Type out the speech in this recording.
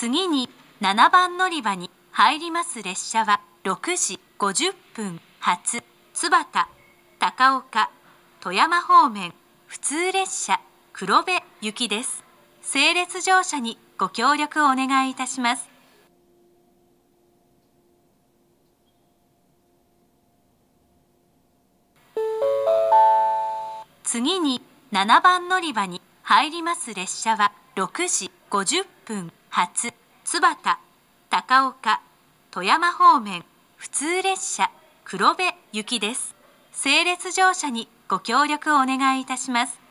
次に7番乗り場に入ります列車は6時50分発津幡、高岡、富山方面普通列車黒部行きです。整列乗車にご協力をお願いいたします。次に7番乗り場に入ります列車は6時50分発津幡、高岡、富山方面普通列車黒部行きです。整列乗車にご協力をお願いいたします。